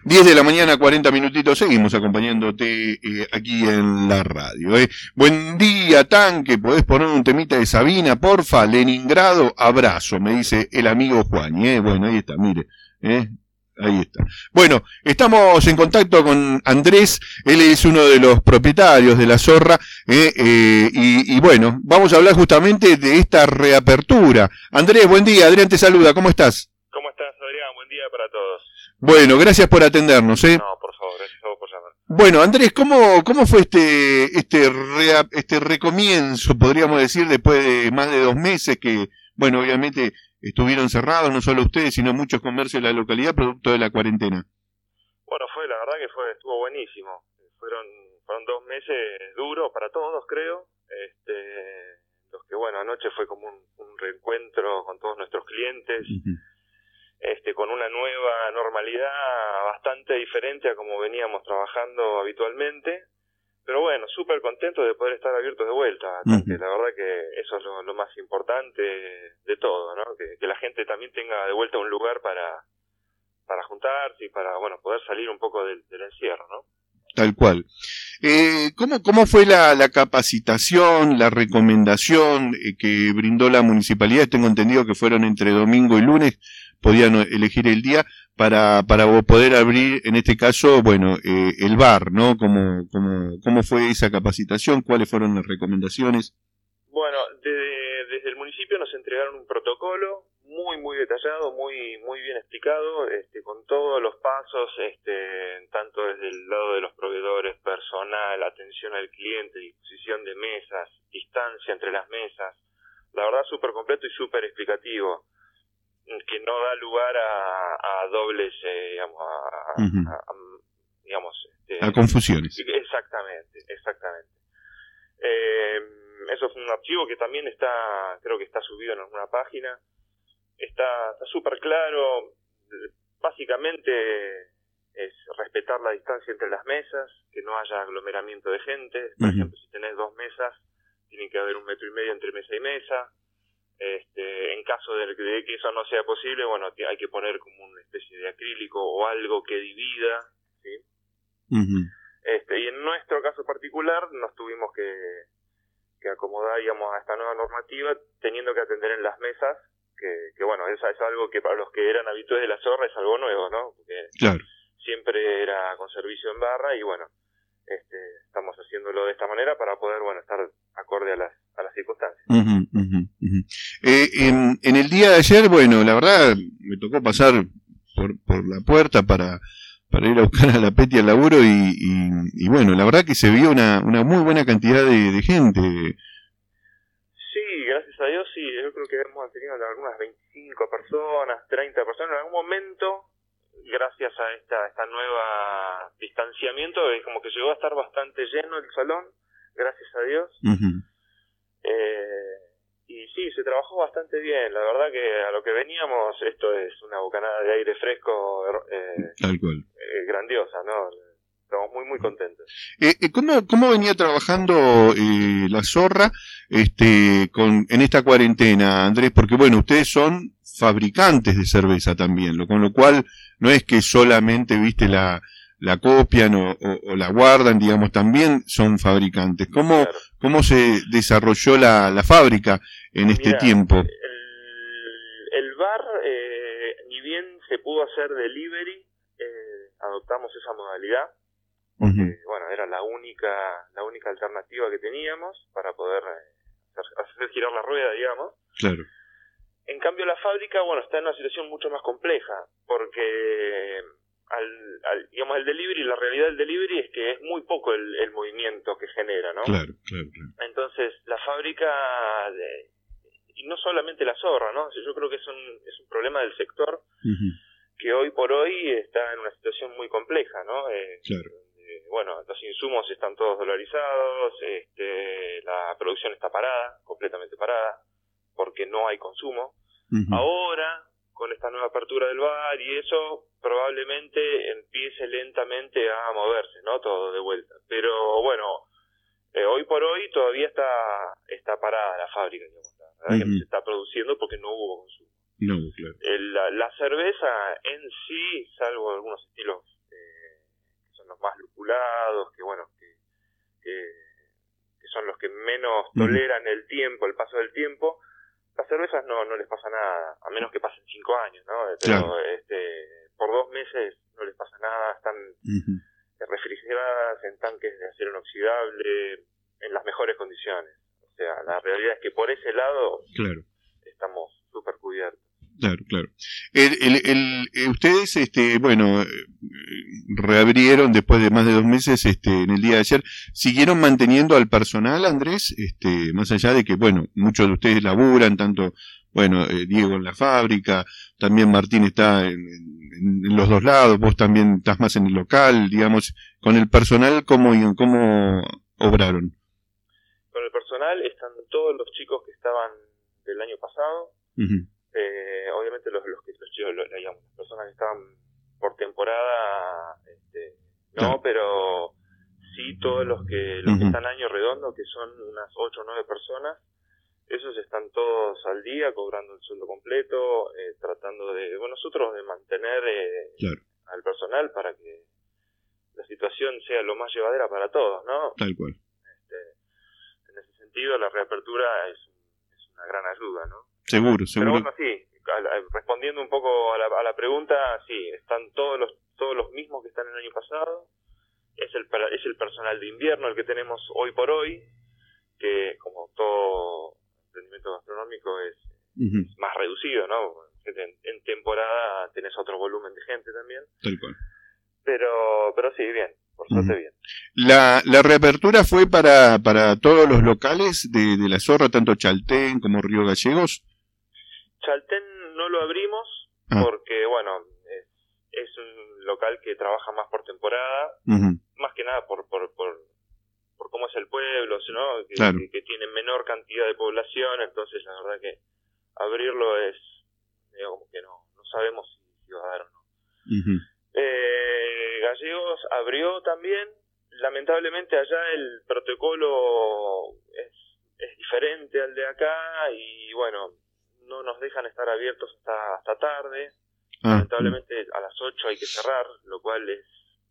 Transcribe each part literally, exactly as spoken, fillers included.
diez de la mañana, cuarenta minutitos, seguimos acompañándote eh, aquí en la radio. Eh. Buen día, Tanque, ¿podés poner un temita de Sabina, porfa? Leningrado, abrazo, me dice el amigo Juan. Eh. Bueno, ahí está, mire. Eh. Ahí está. Bueno, estamos en contacto con Andrés, él es uno de los propietarios de La Zorra, eh, eh, y, y bueno, vamos a hablar justamente de esta reapertura. Andrés, buen día, Adrián te saluda, ¿cómo estás? ¿Cómo estás, Adrián? Buen día para todos. Bueno, gracias por atendernos, ¿eh? No, por favor, gracias a vos por llamar. Bueno, Andrés, ¿cómo, cómo fue este, este, rea, este recomienzo, podríamos decir, después de más de dos meses que, bueno, obviamente estuvieron cerrados, no solo ustedes, sino muchos comercios de la localidad, producto de la cuarentena? Bueno, fue, la verdad que fue, estuvo buenísimo. Fueron, fueron dos meses duros para todos, creo. Este, los que, bueno, anoche fue como un, un reencuentro con todos nuestros clientes, uh-huh. este, con una nueva normalidad bastante diferente a como veníamos trabajando habitualmente. Pero bueno, súper contento de poder estar abiertos de vuelta. Uh-huh. La verdad que eso es lo, lo más importante de todo, ¿no? Que, que la gente también tenga de vuelta un lugar para, para juntarse y para, bueno, poder salir un poco del, del encierro, ¿no? Tal cual. Eh, ¿cómo, ¿Cómo fue la, la capacitación, la recomendación eh, que brindó la municipalidad? Tengo entendido que fueron entre domingo y lunes, podían elegir el día para para poder abrir, en este caso, bueno, eh, el bar, ¿no? ¿Cómo, cómo, ¿Cómo fue esa capacitación? ¿Cuáles fueron las recomendaciones? Bueno, de, desde el municipio nos entregaron un protocolo muy, muy detallado, muy muy bien explicado, este, con todos los pasos, este, tanto desde el lado de los proveedores, personal, atención al cliente, disposición de mesas, distancia entre las mesas. La verdad, súper completo y súper explicativo, que no da lugar a, a dobles, eh, digamos, a, uh-huh. a, a, digamos, este, a confusiones. Exactamente, exactamente. Eh, eso fue un archivo que también está, creo que está subido en alguna página. Está está súper claro. Básicamente es respetar la distancia entre las mesas, que no haya aglomeramiento de gente. Por uh-huh. ejemplo, si tenés dos mesas, tiene que haber un metro y medio entre mesa y mesa. Este, en caso de que eso no sea posible, bueno, hay que poner como una especie de acrílico o algo que divida, ¿sí? Uh-huh. Este, y en nuestro caso particular nos tuvimos que, que acomodar, digamos, a esta nueva normativa, teniendo que atender en las mesas, que, que bueno, eso es algo que para los que eran habituales de La Zorra es algo nuevo, ¿no? Porque claro. siempre era con servicio en barra y bueno, este, estamos haciéndolo de esta manera para poder, bueno, estar acorde a las a las circunstancias. Uh-huh, uh-huh, uh-huh. Eh, en, en el día de ayer, bueno, la verdad me tocó pasar por, por la puerta para, para ir a buscar a la Peti al laburo y, y, y bueno, la verdad que se vio una, una muy buena cantidad de, de gente. Sí, gracias a Dios, sí, yo creo que hemos tenido algunas veinticinco personas, treinta personas en algún momento. Gracias a esta esta nueva distanciamiento, es como que llegó a estar bastante lleno el salón, gracias a Dios. Uh-huh. Eh, y sí, se trabajó bastante bien. La verdad que a lo que veníamos, esto es una bocanada de aire fresco, eh, tal cual, eh, grandiosa, ¿no? Estamos muy, muy contentos. Eh, ¿cómo, ¿Cómo venía trabajando eh, La Zorra este, con, en esta cuarentena, Andrés? Porque, bueno, ustedes son fabricantes de cerveza también, lo, con lo cual no es que solamente, viste, la, la copian o, o, o la guardan, digamos, también son fabricantes. ¿Cómo, claro. ¿Cómo se desarrolló la, la fábrica en este Mira, tiempo? El, el bar, eh, ni bien se pudo hacer delivery, eh, adoptamos esa modalidad. Porque, uh-huh. bueno, era la única la única alternativa que teníamos para poder eh, hacer girar la rueda, digamos. Claro. En cambio, la fábrica, bueno, está en una situación mucho más compleja, porque al, al digamos, el delivery, la realidad del delivery es que es muy poco el, el movimiento que genera, ¿no? Claro, claro, claro. Entonces, la fábrica, de, y no solamente La Zorra, ¿no? Yo creo que es un, es un problema del sector, uh-huh. que hoy por hoy está en una situación muy compleja, ¿no? Eh, claro. Bueno, los insumos están todos dolarizados, este, la producción está parada, completamente parada, porque no hay consumo. Uh-huh. Ahora, con esta nueva apertura del bar y eso, probablemente empiece lentamente a moverse, ¿no? Todo de vuelta. Pero bueno, eh, hoy por hoy todavía está está parada la fábrica, digamos, la verdad, uh-huh. que no se está produciendo porque no hubo consumo. No, claro. El, la, la cerveza en sí, salvo algunos estilos más lupulados, que bueno, que, que, que son los que menos toleran el tiempo, el paso del tiempo. Las cervezas no, no les pasa nada, a menos que pasen cinco años, ¿no? Pero claro. este, por dos meses no les pasa nada, están uh-huh. refrigeradas en tanques de acero inoxidable, en las mejores condiciones. O sea, la realidad es que por ese lado claro. estamos súper cubiertos. Claro, claro. El, el, el, el, ustedes, este, bueno, reabrieron después de más de dos meses, este, en el día de ayer. ¿Siguieron manteniendo al personal, Andrés? Este, más allá de que, bueno, muchos de ustedes laburan, tanto, bueno, eh, Diego en la fábrica, también Martín está en, en, en los dos lados, vos también estás más en el local, digamos, con el personal, ¿cómo, cómo obraron? Con el personal están todos los chicos que estaban del año pasado. Uh-huh. Eh, obviamente los, los que los chicos, los, digamos, las personas que estaban por temporada, este, no, sí. Pero sí todos los que los uh-huh. que están año redondo, que son unas ocho o nueve personas, esos están todos al día cobrando el sueldo completo, eh, tratando de, bueno, nosotros de mantener eh, claro. al personal para que la situación sea lo más llevadera para todos, ¿no? Tal cual. Este, en ese sentido la reapertura es, es una gran ayuda, ¿no? Seguro, seguro. Pero bueno, sí, respondiendo un poco a la, a la pregunta, sí, están todos los todos los mismos que están el año pasado. Es el es el personal de invierno el que tenemos hoy por hoy, que como todo emprendimiento gastronómico es, uh-huh. es más reducido, ¿no? En, en temporada tenés otro volumen de gente también. Tal cual. Pero pero sí, bien, por suerte uh-huh. bien. La, la reapertura fue para para todos los locales de, de La Zorra, tanto Chaltén como Río Gallegos. Chaltén no lo abrimos ah. porque, bueno, es, es un local que trabaja más por temporada, uh-huh. más que nada por por, por por cómo es el pueblo, ¿no? Que, claro. que, que tiene menor cantidad de población, entonces la verdad que abrirlo es, digamos que no, no sabemos si, si va a dar o no. Uh-huh. Eh, Gallegos abrió también, lamentablemente allá el protocolo es, es diferente al de acá y bueno, no nos dejan estar abiertos hasta hasta tarde. Ah, lamentablemente a las ocho hay que cerrar, lo cual es,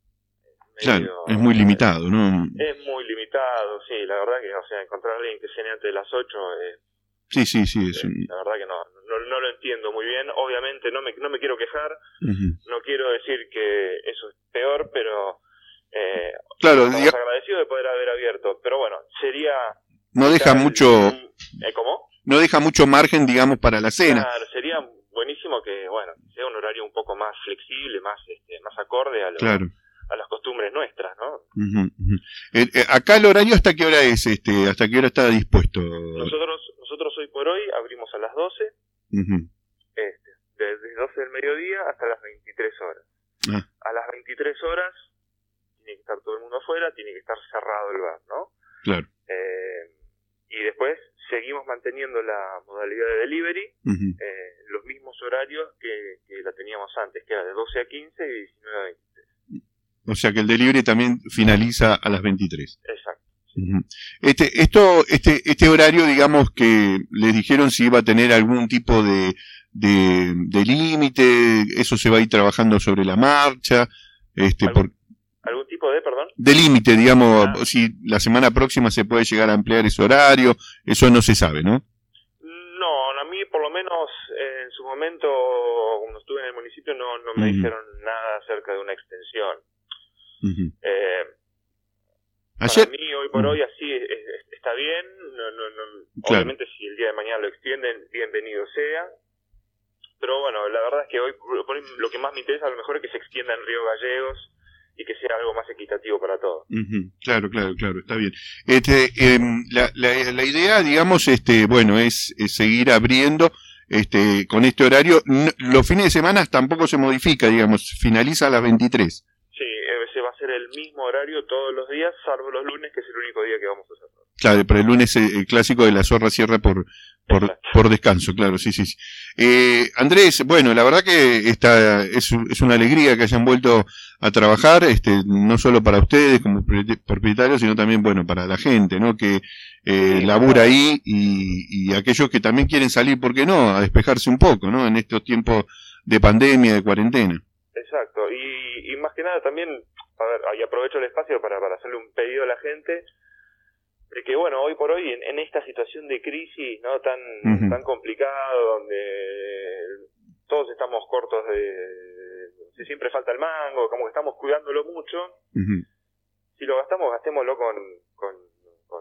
es medio, claro, es muy limitado, ¿no? Es muy limitado, sí, la verdad que, o sea, encontrar a alguien que cene antes de las ocho es, sí, sí, sí, es es un... la verdad que no, no no lo entiendo muy bien. Obviamente no me no me quiero quejar, uh-huh. no quiero decir que eso es peor, pero eh, claro, estamos diga... agradecidos de poder haber abierto, pero bueno, sería no deja el, mucho ¿eh, ¿cómo? No deja mucho margen, digamos, para la cena. Claro, sería buenísimo que, bueno, sea un horario un poco más flexible, más este, más acorde a, lo, claro. a las costumbres nuestras, ¿no? Uh-huh, uh-huh. Eh, eh, acá el horario, ¿hasta qué hora es? este ¿Hasta qué hora está dispuesto? Nosotros nosotros hoy por hoy abrimos a las doce, uh-huh. este, desde doce del mediodía hasta las veintitrés horas. Ah. A las veintitrés horas tiene que estar todo el mundo afuera, tiene que estar cerrado el bar, ¿no? Claro. Eh, y después seguimos manteniendo la modalidad de delivery, uh-huh. eh, los mismos horarios que, que la teníamos antes, que era de doce a quince y diecinueve a veintitrés. O sea que el delivery también finaliza a las veintitrés. Exacto. Uh-huh. Este, esto, este, este horario, digamos que les dijeron si iba a tener algún tipo de, de, de límite, eso se va a ir trabajando sobre la marcha, este, ¿Algún, por... algún tipo de, perdón? De límite, digamos, ah. si la semana próxima se puede llegar a ampliar ese horario, eso no se sabe, ¿no? No, a mí por lo menos eh, en su momento, cuando estuve en el municipio, no, no me uh-huh. dijeron nada acerca de una extensión. Uh-huh. Eh, Ayer... Para mí, hoy por hoy, así es, es, está bien. No, no, no, claro. Obviamente, si el día de mañana lo extienden, bienvenido sea. Pero bueno, la verdad es que hoy por hoy lo que más me interesa a lo mejor es que se extienda en Río Gallegos y que sea algo más equitativo para todos. Uh-huh. Claro, claro, claro, está bien. Este, eh, la, la, la idea, digamos, este, bueno, es, es seguir abriendo este, con este horario. No, los fines de semana tampoco se modifica, digamos, finaliza a las veintitrés. Sí, ese va a ser el mismo horario todos los días, salvo los lunes, que es el único día que vamos a hacer. Claro, pero el lunes el, el clásico de La Zorra cierra por por, por descanso, claro, sí, sí. sí. Eh, Andrés, bueno, la verdad que esta es, es una alegría que hayan vuelto a trabajar, este, no solo para ustedes como propietarios, sino también, bueno, para la gente, ¿no? Que eh, sí, labura claro. ahí y, y aquellos que también quieren salir, ¿por qué no? A despejarse un poco, ¿no? En estos tiempos de pandemia, de cuarentena. Exacto, y, y más que nada también a ver, ahí aprovecho el espacio para, para hacerle un pedido a la gente de que, bueno, hoy por hoy, en, en esta situación de crisis, ¿no? Tan, uh-huh. tan complicado, donde todos estamos cortos de... Si siempre falta el mango, como que estamos cuidándolo mucho, uh-huh. si lo gastamos, gastémoslo con... con, con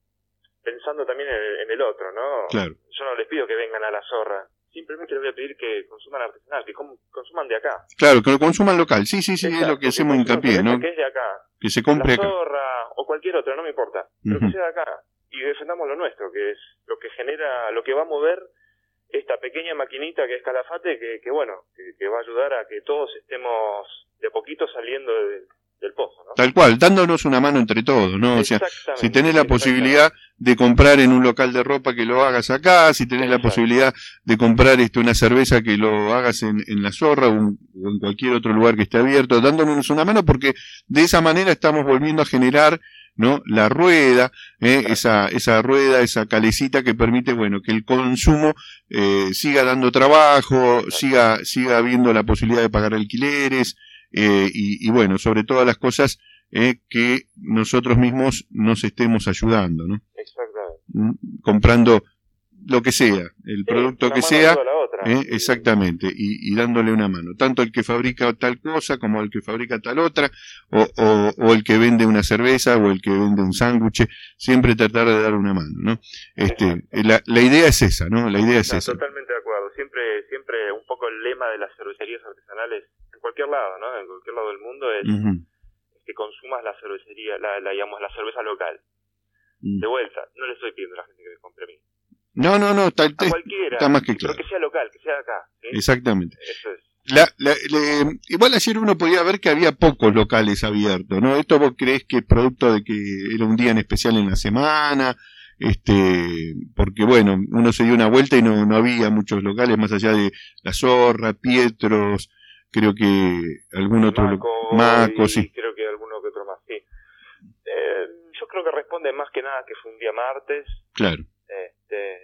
pensando también en el, en el otro, ¿no? Claro. Yo no les pido que vengan a la zorra. Simplemente les voy a pedir que consuman artesanal, que com- consuman de acá. Claro, que lo consuman local. Sí, sí, sí, Exacto, es lo que hacemos hincapié, ¿no? Que es de acá. Que se compre la acá. Zorra o cualquier otra, no me importa. Pero uh-huh. que sea de acá. Y defendamos lo nuestro, que es lo que genera, lo que va a mover esta pequeña maquinita que es Calafate, que, que bueno, que, que va a ayudar a que todos estemos de a poquito saliendo de, del pozo, ¿no? Tal cual, dándonos una mano entre todos, ¿no? O sea, si tenés la posibilidad de comprar en un local de ropa, que lo hagas acá, si tenés Exacto. la posibilidad de comprar esto, una cerveza, que lo hagas en, en la Zorra o, un, o en cualquier otro lugar que esté abierto, dándonos una mano, porque de esa manera estamos volviendo a generar, ¿no? La rueda, ¿eh? esa, esa rueda, esa calecita que permite, bueno, que el consumo eh, siga dando trabajo, siga, siga habiendo la posibilidad de pagar alquileres, eh, y, y bueno, sobre todas las cosas, eh, que nosotros mismos nos estemos ayudando, ¿no? Exactamente. Comprando lo que sea, el sí, producto que sea, eh, exactamente, y, y dándole una mano, tanto el que fabrica tal cosa como el que fabrica tal otra, o, o, o el que vende una cerveza, o el que vende un sándwich, siempre tratar de dar una mano, ¿no? Este, la, la idea es esa, ¿no? La idea es no, esa. Totalmente de acuerdo, siempre, siempre un poco el lema de las cervecerías artesanales, en cualquier lado, ¿no? En cualquier lado del mundo es, uh-huh. es que consumas la cervecería, la, la, digamos, la cerveza local. Uh-huh. De vuelta, no le estoy pidiendo a la gente que me compre a mí. No, no, no, está, a cualquiera, está más que claro. Pero que sea local, que sea de acá. ¿sí? Exactamente. Eso es. La, la, le, igual ayer uno podía ver que había pocos locales abiertos, ¿no? ¿Esto vos creés que es producto de que era un día en especial en la semana? Este, porque bueno, uno se dio una vuelta y no, no había muchos locales más allá de La Zorra, Pietros, creo que algún otro Maco, lo, Maco sí. Creo que alguno que otro más, sí. Eh, yo creo que responde más que nada que fue un día martes. Claro. Este,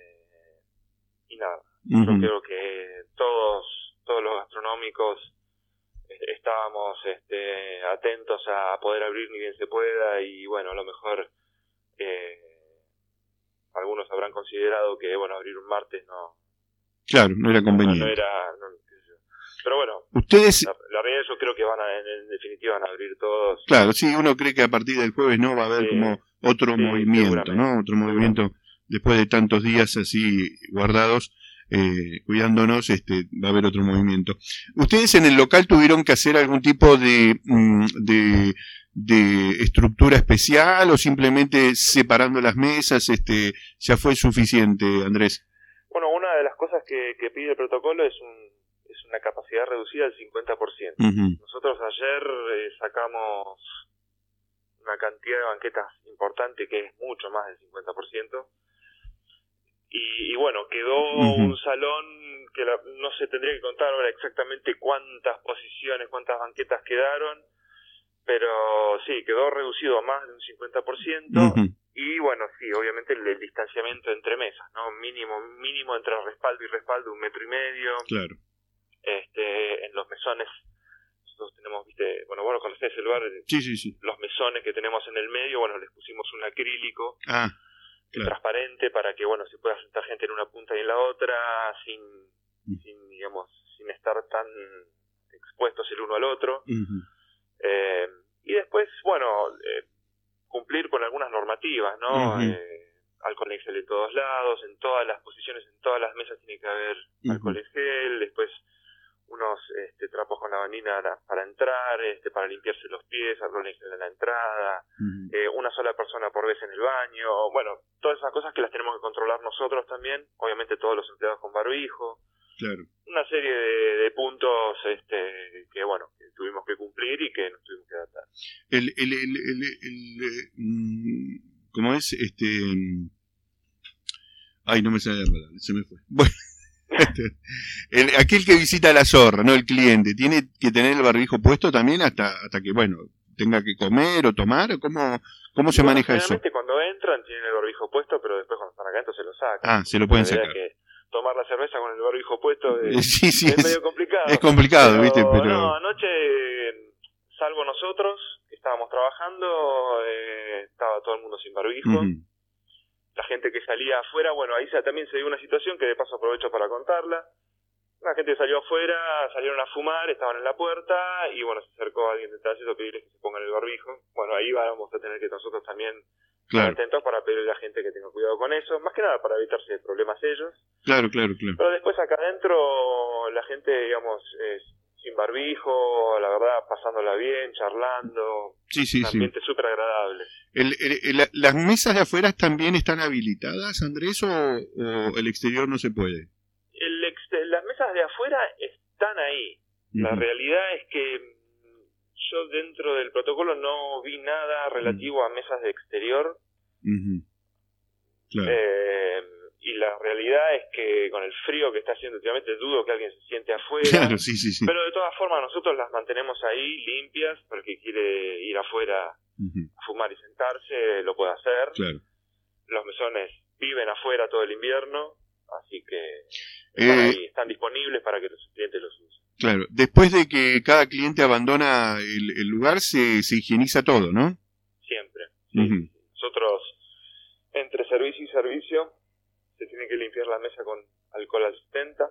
y nada, uh-huh. yo creo que todos todos los gastronómicos estábamos este, atentos a poder abrir ni bien se pueda, y bueno, a lo mejor eh, algunos habrán considerado que bueno, abrir un martes no claro, no era conveniente, no, no era no, pero bueno, ustedes la, la realidad yo creo que van a, en, en definitiva van a abrir todos. Claro, sí, uno cree que a partir del jueves no va a haber sí, como otro sí, movimiento, ¿no? Otro movimiento después de tantos días así guardados, eh, cuidándonos, este, va a haber otro movimiento. ¿Ustedes en el local tuvieron que hacer algún tipo de, de, de estructura especial o simplemente separando las mesas, este, ya fue suficiente, Andrés? Bueno, una de las cosas que, que pide el protocolo es un, es una capacidad reducida del cincuenta por ciento. Uh-huh. Nosotros ayer eh, sacamos una cantidad de banquetas importante que es mucho más del cincuenta por ciento. Y, y bueno, quedó uh-huh. un salón que la, no se tendría que contar ahora exactamente cuántas posiciones, cuántas banquetas quedaron, pero sí, quedó reducido a más de un cincuenta por ciento. Uh-huh. Y bueno, sí, obviamente el, el distanciamiento entre mesas, ¿no? Mínimo, mínimo entre respaldo y respaldo, un metro y medio. Claro. Este, en los mesones, nosotros tenemos, viste, bueno, vos conocés el bar, sí, sí, sí. Los mesones que tenemos en el medio, bueno, les pusimos un acrílico. Ah. Claro. Transparente para que bueno se pueda sentar gente en una punta y en la otra sin, uh-huh. sin digamos sin estar tan expuestos el uno al otro. Uh-huh. eh, y después bueno eh, cumplir con algunas normativas, ¿no? Uh-huh. eh, alcohol en gel de todos lados, en todas las posiciones, en todas las mesas tiene que haber uh-huh. alcohol en gel, después unos este, trapos con lavanina para entrar, este, para limpiarse los pies, alcohol en gel en la entrada, uh-huh. eh, una sola persona por vez en el baño, bueno, todas esas cosas que las tenemos que controlar nosotros también, obviamente todos los empleados con barbijo, claro. Una serie de, de puntos este, que bueno, que tuvimos que cumplir y que nos tuvimos que adaptar. El, el, el, el, el, el ¿cómo es? Este, ay, no me sale la palabra, se me fue. Bueno. El, aquel que visita la Zorra, no el cliente, tiene que tener el barbijo puesto también hasta hasta que, bueno, tenga que comer o tomar, ¿cómo, cómo se bueno, maneja eso? Generalmente cuando entran tienen el barbijo puesto, pero después cuando están acá entonces lo sacan. Ah, se lo pueden sacar. Que tomar la cerveza con el barbijo puesto es, sí, sí, es, es medio complicado. Es complicado, pero, ¿viste? Pero no, anoche salvo nosotros, que estábamos trabajando, eh, estaba todo el mundo sin barbijo. Uh-huh. La gente que salía afuera, bueno, ahí se, también se dio una situación que de paso aprovecho para contarla. La gente salió afuera, salieron a fumar, estaban en la puerta y bueno, se acercó alguien detrás de eso a pedirles que se pongan el barbijo. Bueno, ahí vamos a tener que nosotros también claro. estar atentos para pedirle a la gente que tenga cuidado con eso, más que nada para evitarse problemas ellos. Claro, claro, claro. Pero después acá adentro la gente, digamos, es sin barbijo, la verdad, pasándola bien, charlando. Sí, sí, un ambiente sí. súper agradable. El, el, el, ¿Las mesas de afuera también están habilitadas, Andrés, o, o el exterior no se puede? El ex, las mesas de afuera están ahí. Uh-huh. La realidad es que yo dentro del protocolo no vi nada relativo uh-huh. a mesas de exterior. Uh-huh. Claro. Eh, y la realidad es que con el frío que está haciendo últimamente dudo que alguien se siente afuera. Claro, sí, sí, sí. Pero de todas formas nosotros las mantenemos ahí limpias, para que quiere ir afuera uh-huh. a fumar y sentarse, lo puede hacer. Claro. Los mesones viven afuera todo el invierno, así que eh, están ahí, están disponibles para que los clientes los usen. Claro, después de que cada cliente abandona el, el lugar, se, se higieniza todo, ¿no? Siempre. Sí. Uh-huh. Nosotros, entre servicio y servicio, se tiene que limpiar la mesa con alcohol al setenta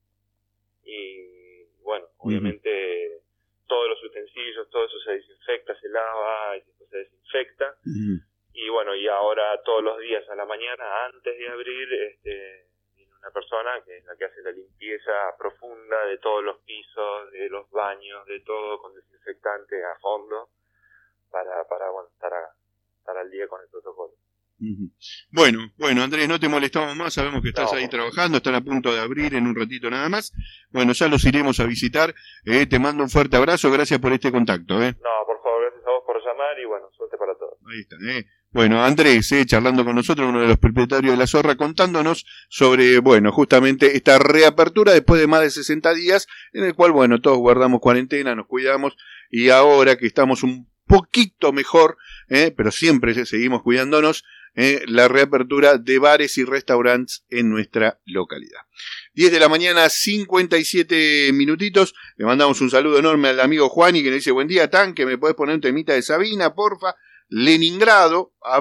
y bueno, obviamente uh-huh. todos los utensilios, todo eso se desinfecta, se lava y después se desinfecta. Uh-huh. Y bueno, y ahora todos los días a la mañana, antes de abrir, este, viene una persona que es la que hace la limpieza profunda de todos los pisos, de los baños, de todo, con desinfectante a fondo, para, para bueno, estar, a, estar al día con el protocolo. Uh-huh. Bueno, bueno, Andrés, no te molestamos más, sabemos que estás no. ahí trabajando, están a punto de abrir en un ratito nada más. Bueno, ya los iremos a visitar. Eh, te mando un fuerte abrazo, gracias por este contacto. Eh. No, por favor, gracias a vos por llamar y bueno, suerte para todos. Ahí está, eh. Bueno, Andrés, eh, charlando con nosotros, uno de los propietarios de La Zorra, contándonos sobre, bueno, justamente esta reapertura después de más de sesenta días, en el cual, bueno, todos guardamos cuarentena, nos cuidamos, y ahora que estamos un poquito mejor, eh, pero siempre seguimos cuidándonos, eh, la reapertura de bares y restaurantes en nuestra localidad. diez de la mañana, cincuenta y siete minutitos. Le mandamos un saludo enorme al amigo Juani, que le dice, buen día, Tanque, ¿me podés poner un temita de Sabina, porfa? Leningrado.